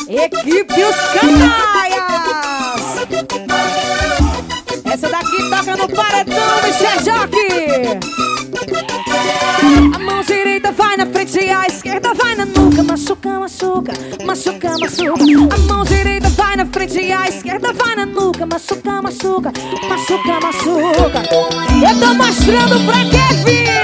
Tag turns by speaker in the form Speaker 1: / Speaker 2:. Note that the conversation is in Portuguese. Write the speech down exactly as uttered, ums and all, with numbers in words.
Speaker 1: Equipe Os Canaias. Essa daqui toca no paredão, Michel Jockey. A mão direita vai na frente e a esquerda vai na nuca. Machuca, machuca, machuca, machuca. A mão direita vai na frente e a esquerda vai na nuca. Machuca, machuca, machuca, machuca. Eu tô mostrando pra Kevin.